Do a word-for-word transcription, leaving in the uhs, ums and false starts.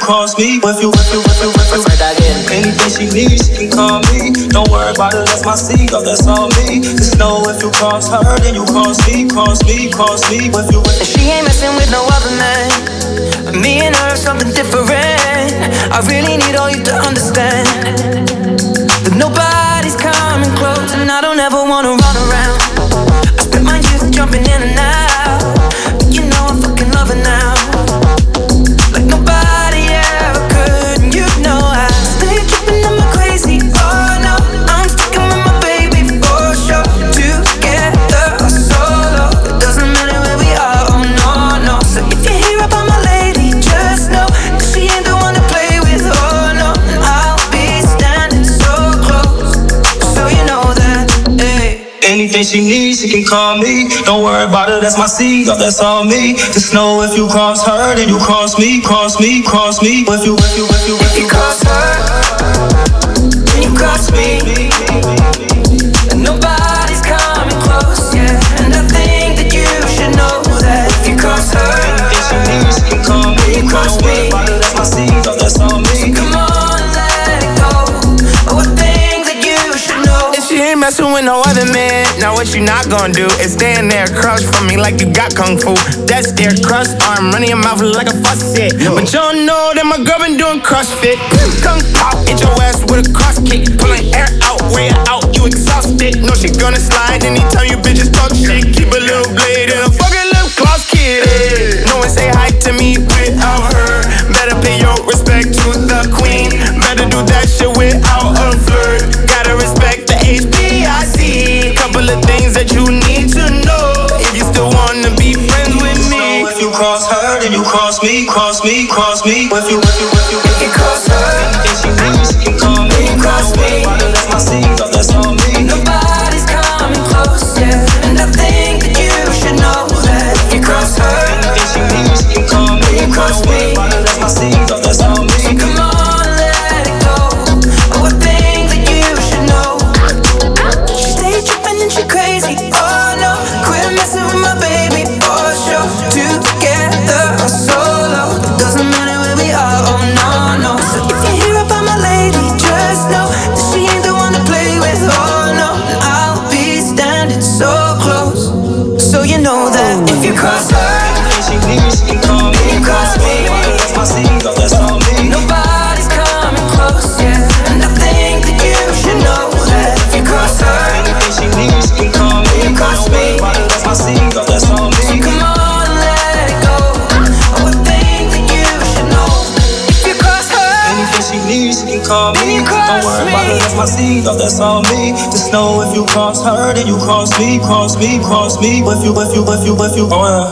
cross me. If you, if you, if you, if you, anything she needs, she can call me. Don't worry about it, that's my seed, oh, that's all me. Just know if you cross her, then you cross me, cross me, cross me. If you, if she ain't messing with no other man. Me and her are something different. I really need all you to understand that nobody's coming close, and I don't ever wanna run around. I spent my youth jumping in and out, but you know I'm fucking loving now, like nobody ever could. And you know I stay tripping, I'm crazy. Oh no, I'm sticking with my baby for sure. Together or solo, it doesn't matter where we are. Oh no, no. So if you hear about my lady, just know that she ain't the one to play with. Oh no, and I'll be standing so close, so you know that. Hey. anything she needs, she can call me. Don't worry about it, that's my seed, oh, that's all me. Just know if you cross her, then you cross me, cross me, cross me. If you, if you, if you, if you cross her, then you cross me, and nobody's coming close, yeah. And I think that you should know that if you cross her, anything she needs, she can call me. you cross me, don't worry about it, that's my seed, oh, that's all me. Come on, let it go. Oh, I think that you should know. If she ain't messing with no other man, now what you not gonna do is stand there crouch for me like you got kung fu. That's their crust arm running your mouth like a faucet. But you don't know that my girl been doing CrossFit. Kung pop, hit your ass with a cross kick. Pulling air out, way out, you exhausted. No, she gonna slide anytime you bitches talk shit. Keep a little blade and a fucking lip gloss kid. No one say hi to me without her. Better pay your respect to the queen. Better do that shit without a flirt. Gotta respect the H B I C. Couple of things that you need to know if you still wanna be friends with me. So if you cross her, then you cross me, cross me, cross me. If you, if you, if you, if you cross her, anything she needs, she can call me. you cross me, that's my seed, oh, that's all me. Nobody's coming close, yeah. And I think that you should know that if you cross her, anything she needs, she can call me. you cross me, that's my seed, oh, that's all me. so come on, let it go. Oh, I think that you should know. She stay tripping and she crazy. Oh no, quit messing with my baby for sure. Together or solo, it doesn't matter where we are. Oh no, no. So if you hear about my lady, just know that she ain't the one to play with. Oh no, and I'll be standing so close, so you know that if you cross her, anything she needs, she can call me. you cross me, that's my seed, oh, that's all me. nobody's coming close, yeah. And I think that you should know that if you cross her, Anything she needs, she can call me. you cross me, That's my seed, oh, that's all me. come on, let it go. Oh, I think that you should know if you cross her, Anything she needs, she can call then me. you cross Don't worry me. about it, that's my seed, oh, that's all me. Just know if you cross her, then you cross me, cross me, cross me. If you, if you, if you, if you, oh, yeah.